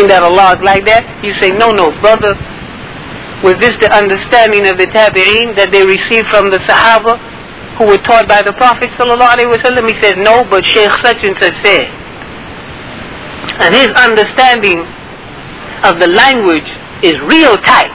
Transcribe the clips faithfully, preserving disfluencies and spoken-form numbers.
saying that Allah is like that? You say, no, no, brother, was this the understanding of the tabi'een that they received from the Sahaba who were taught by the Prophet sallallahu alaihi wasallam? He said, no, but Shaykh such and such said. And his understanding of the language is real tight.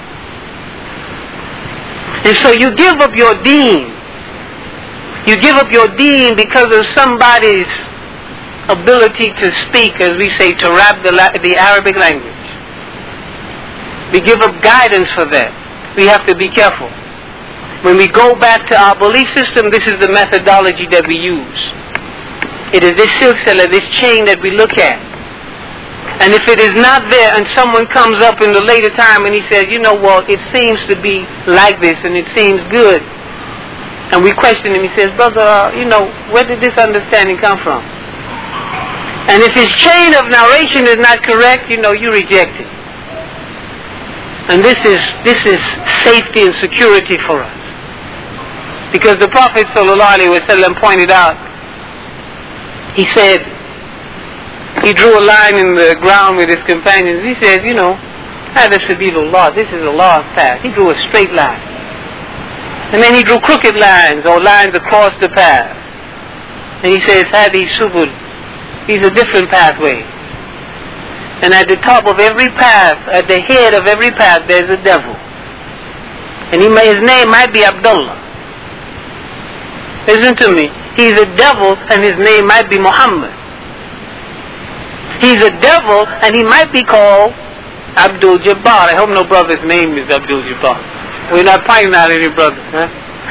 And so you give up your deen. You give up your deen because of somebody's ability to speak, as we say, to rap the, the Arabic language. We give up guidance for that. We have to be careful. When we go back to our belief system, this is the methodology that we use. It is this silsila, this chain that we look at. And if it is not there and someone comes up in the later time and he says, you know, well, it seems to be like this and it seems good. And we question him, he says, brother, uh, you know, where did this understanding come from? And if his chain of narration is not correct, you know, you reject it. And this is this is safety and security for us. Because the Prophet sallallahu alaihi wasallam pointed out, he said, he drew a line in the ground with his companions. He said, you know, hada sabilullah, this is Allah's path. He drew a straight line. And then he drew crooked lines or lines across the path. And he says, hadi subul, these are different pathways. And at the top of every path, at the head of every path, there's a devil. And he may, his name might be Abdullah. Listen to me. He's a devil and his name might be Muhammad. He's a devil and he might be called Abdul Jabbar. I hope no brother's name is Abdul Jabbar. We're not pointing out any brothers, huh?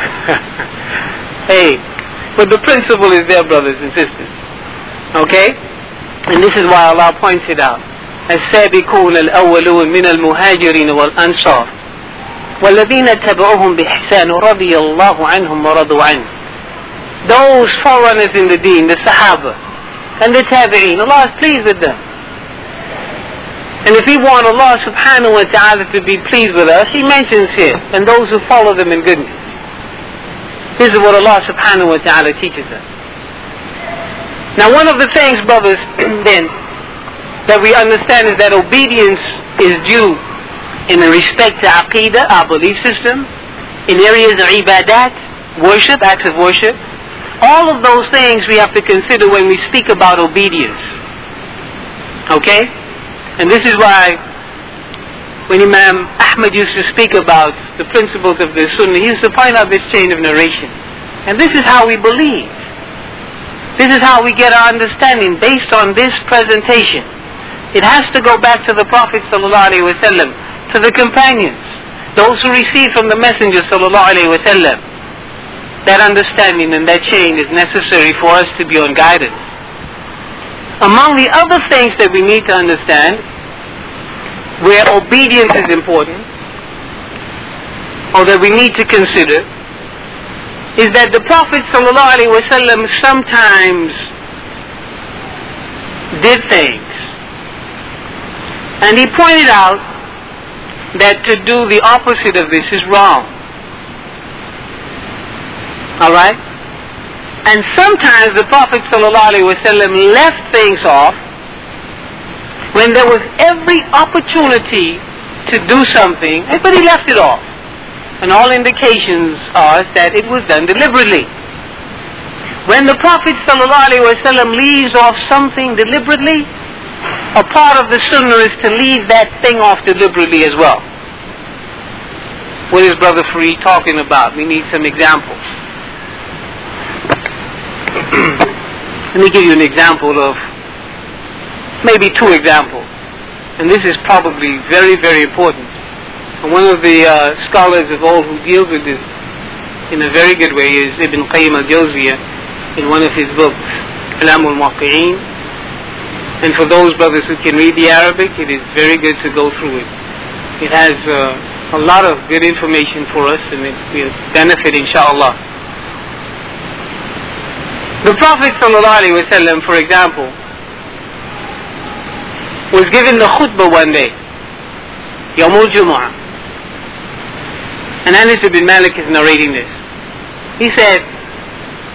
Hey, but the principle is there, brothers and sisters. Okay? And this is why Allah points it out. السابقون الأولون من المهاجرين والأنصار والذين اتبعوهم بإحسان رضي الله عنهم ورضوا عنه. Those forerunners in the deen, the Sahaba and the Tabi'een, Allah is pleased with them. And if we want Allah subhanahu wa ta'ala to be pleased with us, He mentions here, and those who follow them in goodness. This is what Allah subhanahu wa ta'ala teaches us. Now one of the things, brothers, then, that we understand is that obedience is due in respect to Aqidah, our belief system, in areas of ibadat, worship, acts of worship. All of those things we have to consider when we speak about obedience. Okay? And this is why when Imam Ahmad used to speak about the principles of the Sunnah, he used to point out this chain of narration. And this is how we believe. This is how we get our understanding based on this presentation. It has to go back to the Prophet sallallahu alaihi wasallam, to the companions, those who received from the Messenger sallallahu alaihi wasallam. That understanding and that chain is necessary for us to be on guidance. Among the other things that we need to understand, where obedience is important, or that we need to consider, is that the Prophet sallallahu alaihi wasallam sometimes did things, and he pointed out that to do the opposite of this is wrong. Alright? And sometimes the Prophet sallallahu alaihi wasallam left things off when there was every opportunity to do something, but he left it off. And all indications are that it was done deliberately. When the Prophet sallallahu alaihi wasallam leaves off something deliberately, a part of the sunnah is to leave that thing off deliberately as well. What is Brother Fareed talking about? We need some examples. Let me give you an example of, maybe two examples. And this is probably very, very important. And one of the uh, scholars of all who deals with this in a very good way is Ibn Qayyim al-Jawziyah in one of his books, Kalam al-Muwaqqi'een. And for those brothers who can read the Arabic, it is very good to go through it. It has uh, a lot of good information for us, and it will benefit, inshallah. The Prophet ﷺ, for example, was given the khutbah one day, Yawmul Jumu'ah. And Anas ibn Malik is narrating this. He said,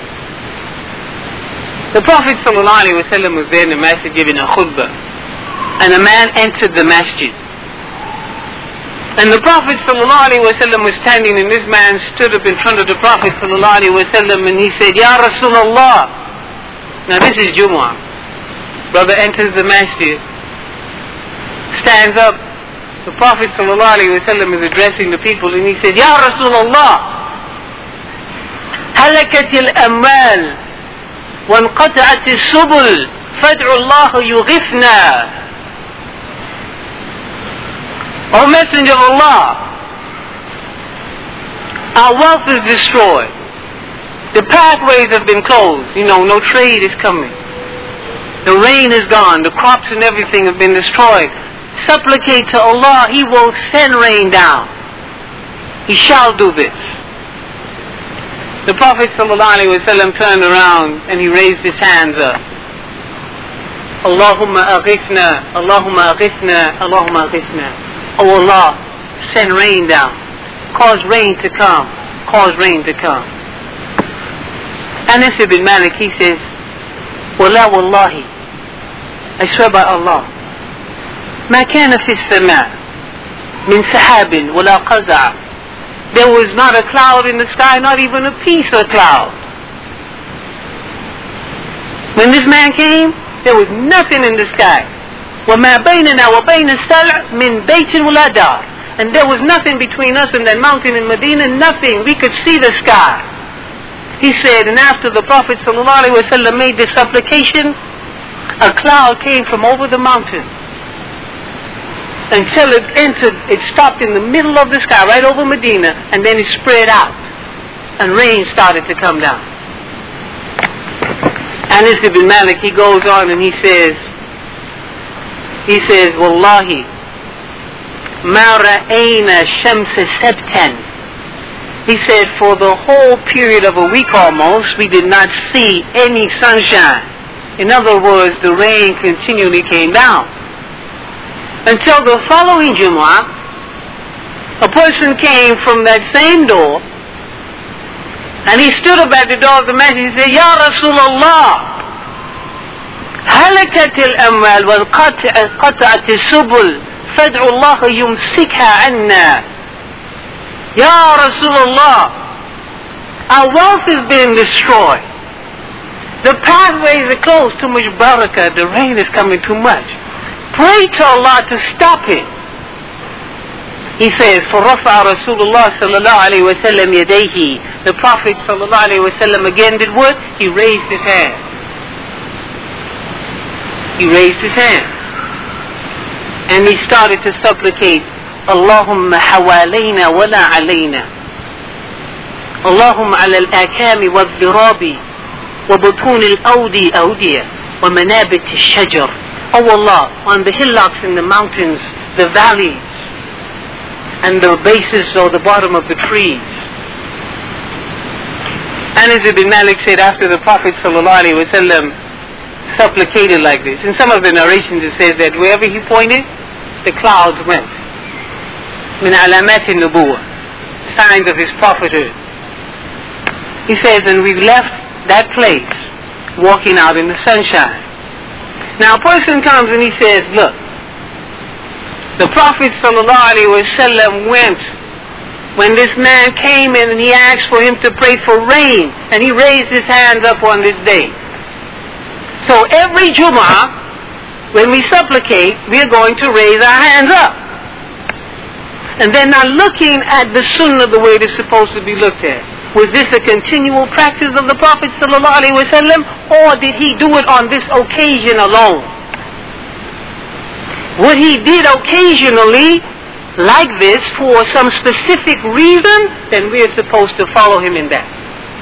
the Prophet ﷺ was there in the masjid giving a khutbah. and a man entered the masjid. And the Prophet ﷺ was standing, and this man stood up in front of the Prophet ﷺ, and he said, Ya Rasulullah. Now this is Jumu'ah. Brother enters the masjid, stands up. The Prophet ﷺ is addressing the people, and he said, Ya Rasulullah, هلكت الأموال وانقطعت السبل فادعوا الله يغثنا. O Messenger of Allah, our wealth is destroyed. The pathways have been closed. You know, no trade is coming. The rain is gone. The crops and everything have been destroyed. Supplicate to Allah. He will send rain down. He shall do this. The Prophet ﷺ turned around and he raised his hands up. Allahumma aghithna, Allahumma aghithna, Allahumma aghithna. Oh Allah, send rain down. Cause rain to come. Cause rain to come. Anas ibn Malik, he says, Wala wallahi, I swear by Allah, ما كان في السماء من سحاب ولا قزع. There was not a cloud in the sky, not even a piece of cloud. When this man came, there was nothing in the sky. وَمَا بَيْنَنَا وَبَيْنَ السَّلْعِ مِنْ بَيْتٍ وَلَا دَارٍ. And there was nothing between us and that mountain in Medina, nothing. We could see the sky. He said, and after the Prophet ﷺ made this supplication, a cloud came from over the mountain until it entered, it stopped in the middle of the sky, right over Medina, and then it spread out, and rain started to come down. Anas ibn Malik, he goes on and he says, he says, Wallahi, ma ra'ayna shamsa sabtan. He said, for the whole period of a week almost, we did not see any sunshine. In other words, the rain continually came down. Until the following Jumu'ah, a person came from that same door, and he stood up at the door of the masjid. He said, Ya Rasulullah, هلكت الأموال وانقطعت السبل فادعوا الله يمسكها عنا. Ya Rasulullah, our wealth is being destroyed. The pathways are closed. Too much barakah. The rain is coming too much. Pray to Allah to stop it. He says, فَرَفَعَ رَسُولُ اللَّهِ صَلَّى اللَّهُ عَلَيْهِ وَسَلَّمْ يَدَيْهِ. The Prophet sallallahu alayhi wa sallam again did what? He raised his hand. He raised his hand. And he started to supplicate, Allahumma hawalayna wa la alayna. Allahumma ala al-akami wa al-dhirabi wa butun al-awdi awdiya wa manabit al-shajar. Oh Allah, on the hillocks and the mountains, the valleys, and the bases or the bottom of the trees. Anas ibn Malik said after the Prophet sallallahu alayhi wa sallam supplicated like this. In some of the narrations it says that wherever he pointed, the clouds went. Min alamati nubuwah, signs of his prophethood. He says, and we left that place walking out in the sunshine. Now a person comes and he says, look, the Prophet sallallahu alaihi wasallam went when this man came in and he asked for him to pray for rain, and he raised his hands up on this day. So every Jumu'ah, when we supplicate, we are going to raise our hands up. And they're not looking at the sunnah the way they're supposed to be looked at. Was this a continual practice of the Prophet sallallahu alaihi wasallam, or did he do it on this occasion alone? What he did occasionally, like this, for some specific reason, then we are supposed to follow him in that.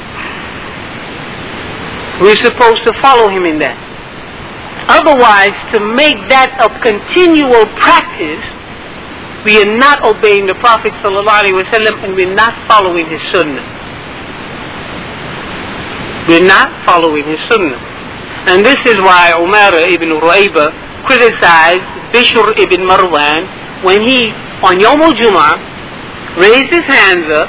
We're supposed to follow him in that. Otherwise, to make that a continual practice, we are not obeying the Prophet sallallahu alaihi wasallam, and we're not following his sunnah. We're not following his sunnah. And this is why Umar ibn Ru'ayba criticized Bishr ibn Marwan when he, on Yawm al-Jum'ah, raised his hands up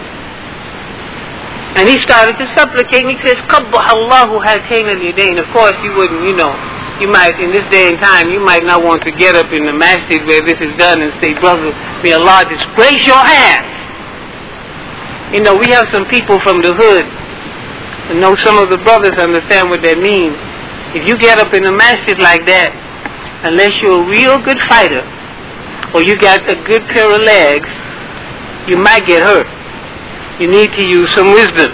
and he started to supplicate, and he says, قَبَّحَ اللَّهُ هَاتَيْنَ الْيَدَيْنِ. Of course, you wouldn't, you know, you might, in this day and time, you might not want to get up in the masjid where this is done and say, brother, may Allah disgrace your hands. You know, we have some people from the hood, and know some of the brothers understand what that means. If you get up in the masjid like that, unless you're a real good fighter, or you got a good pair of legs, you might get hurt. You need to use some wisdom.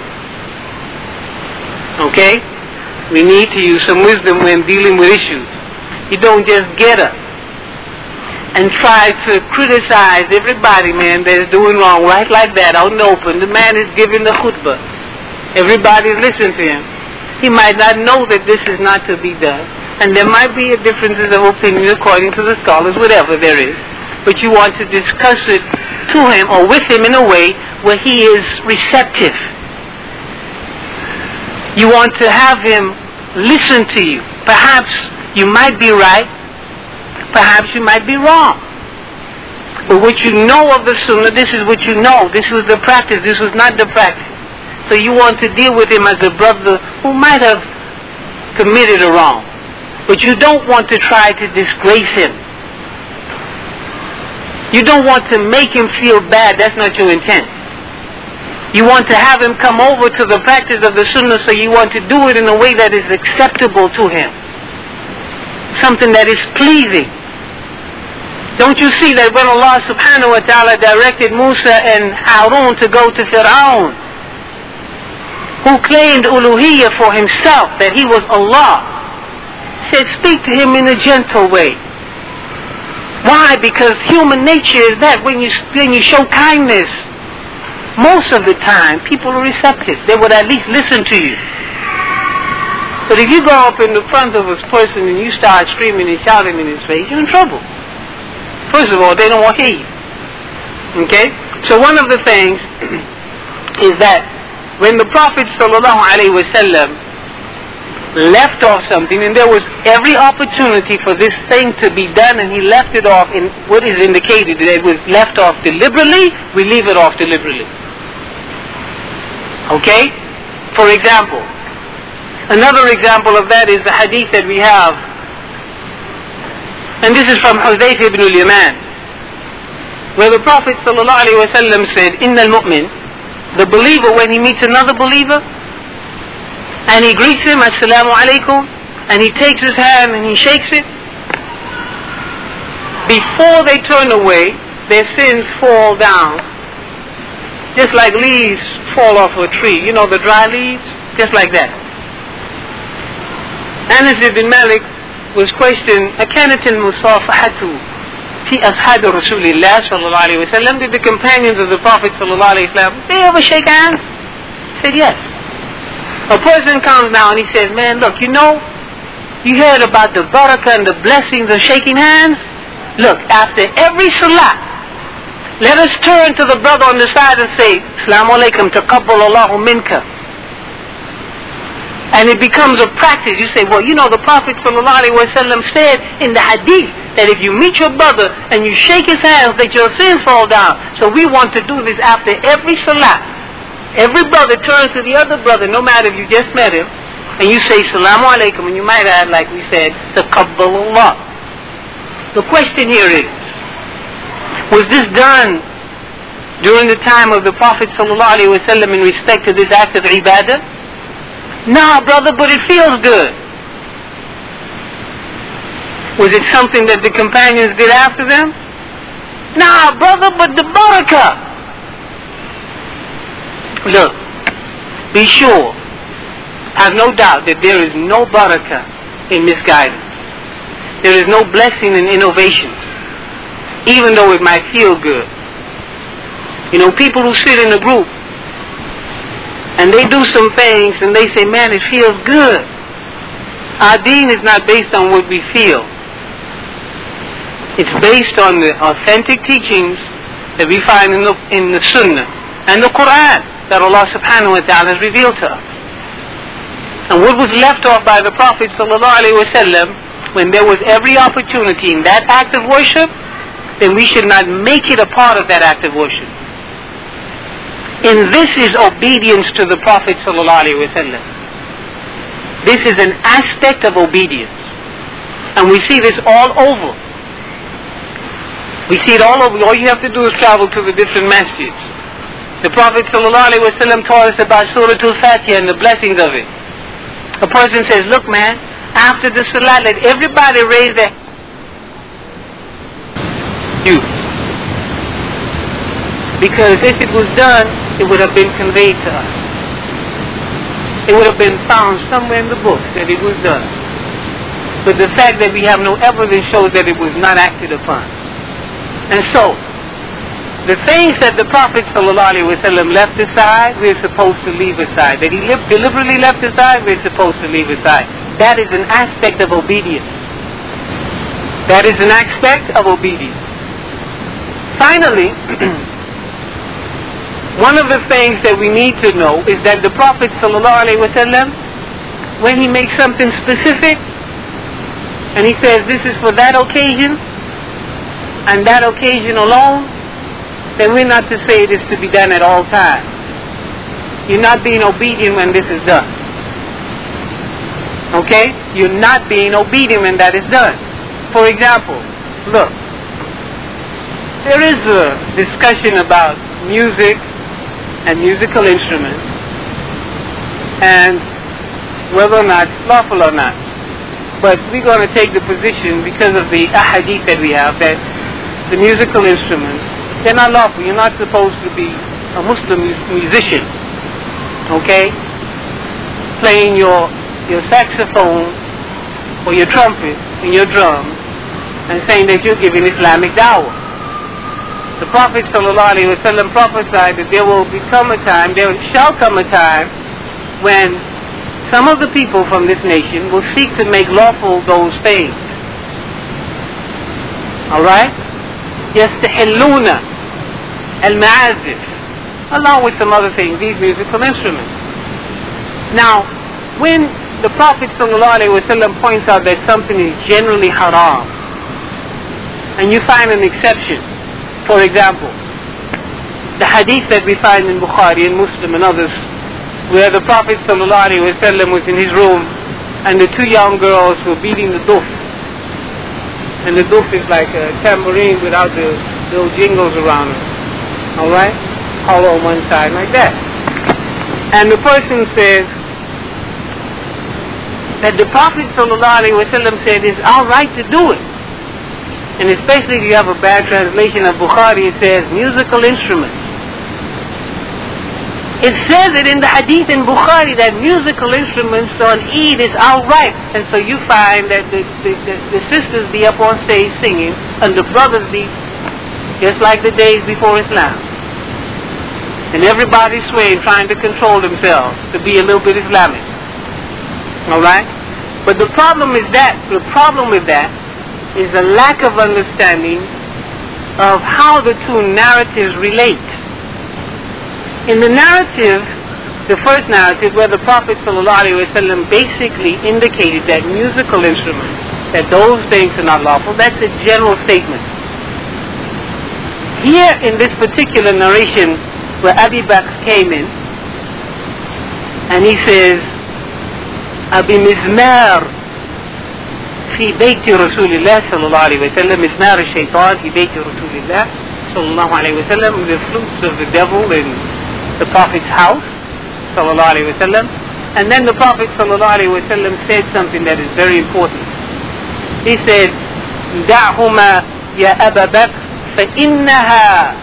Okay? We need to use some wisdom when dealing with issues. You don't just get up and try to criticize everybody, man, that is doing wrong right like that out in the open. The man is giving the khutbah. Everybody's listening to him. He might not know that this is not to be done. And there might be a differences of opinion according to the scholars, whatever there is. But you want to discuss it to him or with him in a way where he is receptive. You want to have him listen to you. Perhaps you might be right. Perhaps you might be wrong. But what you know of the Sunnah, this is what you know. This was the practice. This was not the practice. So you want to deal with him as a brother who might have committed a wrong. But you don't want to try to disgrace him. You don't want to make him feel bad. That's not your intent. You want to have him come over to the practice of the Sunnah, so you want to do it in a way that is acceptable to him. Something that is pleasing. Don't you see that when Allah subhanahu wa ta'ala directed Musa and Harun to go to Fir'aun, who claimed uluhiyyah for himself, that he was Allah, said, speak to him in a gentle way. Why? Because human nature is that when you, when you show kindness, most of the time, people are receptive. They would at least listen to you. But if you go up in the front of a person and you start screaming and shouting in his face, you're in trouble. First of all, they don't want to hear you. Okay? So one of the things is that when the Prophet sallallahu alaihi wasallam left off something, and there was every opportunity for this thing to be done, and he left it off in what is indicated that it was left off deliberately, we leave it off deliberately. Okay? For example, another example of that is the hadith that we have, and this is from Hudayf ibn al-Yaman, where the Prophet sallallahu alaihi wasallam said, "Inna al-mu'min," the believer, when he meets another believer, and he greets him, "Assalamu alaikum," and he takes his hand and he shakes it, before they turn away, their sins fall down, just like leaves fall off a tree. You know, the dry leaves? Just like that. Anas ibn Malik was questioned, أَكَانَتِ الْمُصَافَحَةُ فِي أَصْحَابِ رَسُولِ اللَّهِ صلى الله عليه وسلم? Did the companions of the Prophet صلى الله عليه وسلم, they ever shake hands? He said, yes. A person comes now and he says, man, look, you know, you heard about the barakah and the blessings of shaking hands? Look, after every salah, let us turn to the brother on the side and say, Assalamu alaikum, taqabbal Allahu minka. And it becomes a practice. You say, well, you know, the Prophet sallallahu alaihi wasallam said in the hadith that if you meet your brother and you shake his hands, that your sins fall down. So we want to do this after every salah. Every brother turns to the other brother, no matter if you just met him, and you say, Assalamu alaikum, and you might add, like we said, taqabbal Allah. The question here is, was this done during the time of the Prophet sallallahu alaihi wasallam in respect to this act of ibadah? No, brother, but it feels good. Was it something that the companions did after them? No, brother, but the barakah. Look, be sure, have no doubt that there is no barakah in misguidance. There is no blessing in innovations, even though it might feel good. You know, people who sit in a group and they do some things and they say, man, it feels good. Our deen is not based on what we feel. It's based on the authentic teachings that we find in the, in the Sunnah and the Quran that Allah subhanahu wa ta'ala has revealed to us. And what was left off by the Prophet sallallahu alaihi wasallam, when there was every opportunity in that act of worship, then we should not make it a part of that act of worship. And this is obedience to the Prophet sallallahu alaihi wasallam. This is an aspect of obedience. And we see this all over. We see it all over. All you have to do is travel to the different masjids. The Prophet ﷺ taught us about Surah Al-Fatiha and the blessings of it. A person says, look man, after the Salah, let everybody raise their you. Because if it was done, it would have been conveyed to us. It would have been found somewhere in the books that it was done. But the fact that we have no evidence shows that it was not acted upon. And so, the things that the Prophet ﷺ left aside, we're supposed to leave aside. That he deliberately left aside, we're supposed to leave aside. That is an aspect of obedience. That is an aspect of obedience. Finally, one of the things that we need to know is that the Prophet ﷺ, when he makes something specific, and he says this is for that occasion, and that occasion alone, then we're not to say it is to be done at all times. You're not being obedient when this is done. Okay? You're not being obedient when that is done. For example, look, there is a discussion about music and musical instruments and whether or not it's lawful or not. But we're going to take the position, because of the ahadith that we have, that the musical instruments, they're not lawful. You're not supposed to be a Muslim musician, okay? Playing your your saxophone or your trumpet and your drum and saying that you're giving Islamic da'wah. The Prophet ﷺ prophesied that there will become a time, there shall come a time when some of the people from this nation will seek to make lawful those things. Alright? يستحلون المعازف, along with some other things, these musical instruments. Now, when the Prophet ﷺ points out that something is generally haram, and you find an exception, for example, the hadith that we find in Bukhari and Muslim and others, where the Prophet ﷺ was in his room and the two young girls were beating the duf. And the duf is like a tambourine without the little jingles around it. Alright? Hollow on one side, like that. And the person says that the Prophet ﷺ said it's alright to do it. And especially if you have a bad translation of Bukhari, it says musical instruments. It says it in the hadith in Bukhari that musical instruments on Eid is alright. And so you find that the, the, the, the sisters be up on stage singing and the brothers be just like the days before Islam. And everybody swaying, trying to control themselves to be a little bit Islamic. Alright? But the problem is that, the problem with that is a lack of understanding of how the two narratives relate. In the narrative, the first narrative, where the Prophet ﷺ basically indicated that musical instruments, that those things are not lawful, that's a general statement. Here in this particular narration, where Abi Bakr came in, and he says, Abi Mizmar في بيت رسول الله صلى الله عليه وسلم, مزمار الشيطان في بيت رسول الله صلى الله عليه وسلم, the flutes of the devil in the Prophet's house صلى الله عليه وسلم. And then the Prophet صلى الله عليه وسلم said something that is very important. He said, دعهما يا أبا بكر فإنها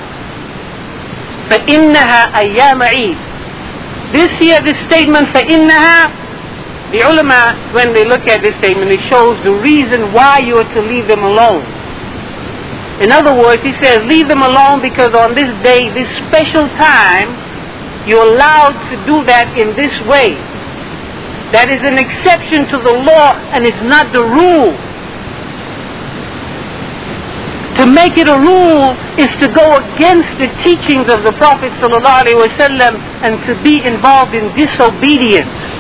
فإنها أيام عيد. This here, this statement فإنها, the ulama, when they look at this statement, it shows the reason why you are to leave them alone. In other words, he says, leave them alone because on this day, this special time, you're allowed to do that in this way. That is an exception to the law and it's not the rule. To make it a rule is to go against the teachings of the Prophet ﷺ and to be involved in disobedience.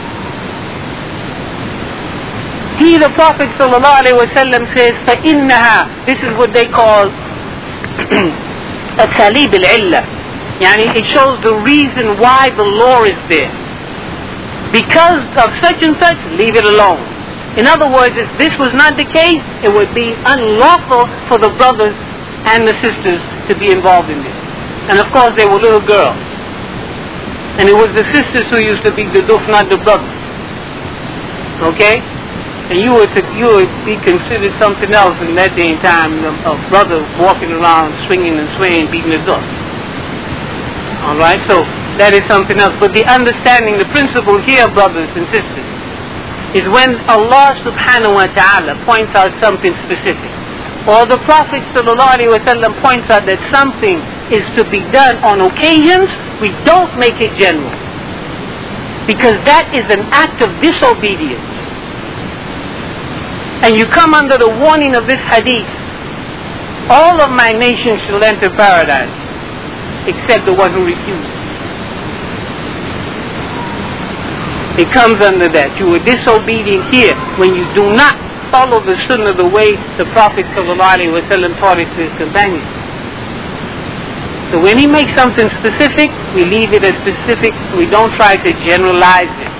He, the Prophet ﷺ says, فَإِنَّهَا, this is what they call أَسَالِيبِ الْعِلَّةِ. Yani it shows the reason why the law is there. Because of such and such, leave it alone. In other words, if this was not the case, it would be unlawful for the brothers and the sisters to be involved in this. And of course, they were little girls. And it was the sisters who used to beat the duf, not the brothers. Okay? And you would, you would be considered something else in that day and time, a brother walking around swinging and swaying, beating the duf. Alright, so that is something else. But the understanding, the principle here, brothers and sisters, is when Allah subhanahu wa ta'ala points out something specific, or the Prophet sallallahu alaihi wasallam points out that something is to be done on occasions, we don't make it general. Because that is an act of disobedience. And you come under the warning of this hadith, all of my nations shall enter paradise, except the one who refuses. It comes under that. You were disobedient here when you do not follow the sunnah the way the Prophet ﷺ taught it to his companions. So when he makes something specific, we leave it as specific. We don't try to generalize it.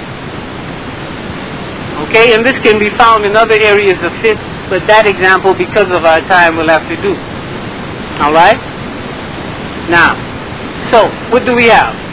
Okay, and this can be found in other areas of fiqh, but that example, because of our time, we'll have to do. Alright? Now, so, what do we have?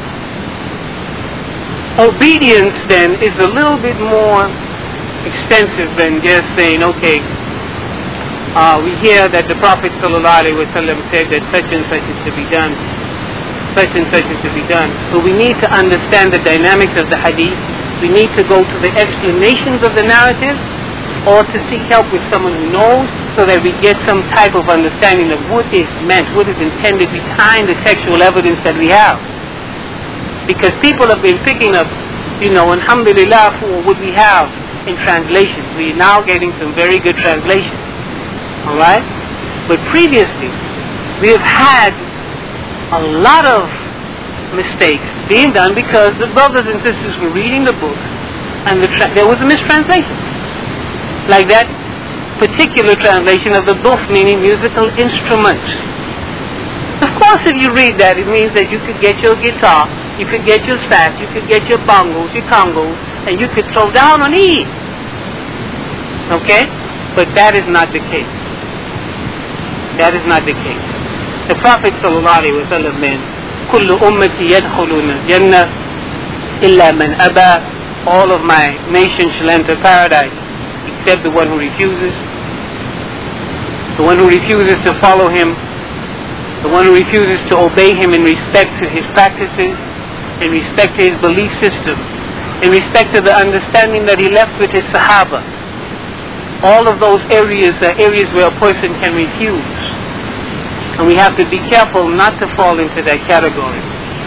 Obedience, then, is a little bit more extensive than just saying, okay, uh, we hear that the Prophet ﷺ said that such and such is to be done, such and such is to be done. But we need to understand the dynamics of the hadith. We need to go to the explanations of the narrative, or to seek help with someone who knows, so that we get some type of understanding of what is meant, what is intended behind the textual evidence that we have. Because people have been picking up, you know, alhamdulillah, for what we have in translations. We're now getting some very good translations. Alright? But previously, we have had a lot of mistakes being done because the brothers and sisters were reading the book and the tra- there was a mistranslation. Like that particular translation of the duf, meaning musical instruments. Of course, if you read that, it means that you could get your guitar, you could get your sax, you could get your bongos, your congos, and you could throw down on ease. Okay? But that is not the case. That is not the case. The Prophet sallallahu alaihi wasallam meant, كل أمتي يدخلون الجنة إلا من أبى. All of my nation shall enter paradise, except the one who refuses. The one who refuses to follow him, the one who refuses to obey him in respect to his practices, in respect to his belief system, in respect to the understanding that he left with his Sahaba. All of those areas are areas where a person can refuse. And we have to be careful not to fall into that category.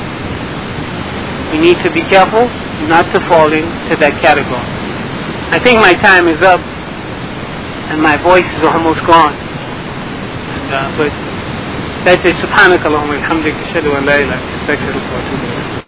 We need to be careful not to fall into that category. I think my time is up, and my voice is almost gone. And, uh, but that's it. Subhanakallahumma wa bihamdika, ashhadu an la ilaha illa anta, astaghfiruka wa atubu ilayk.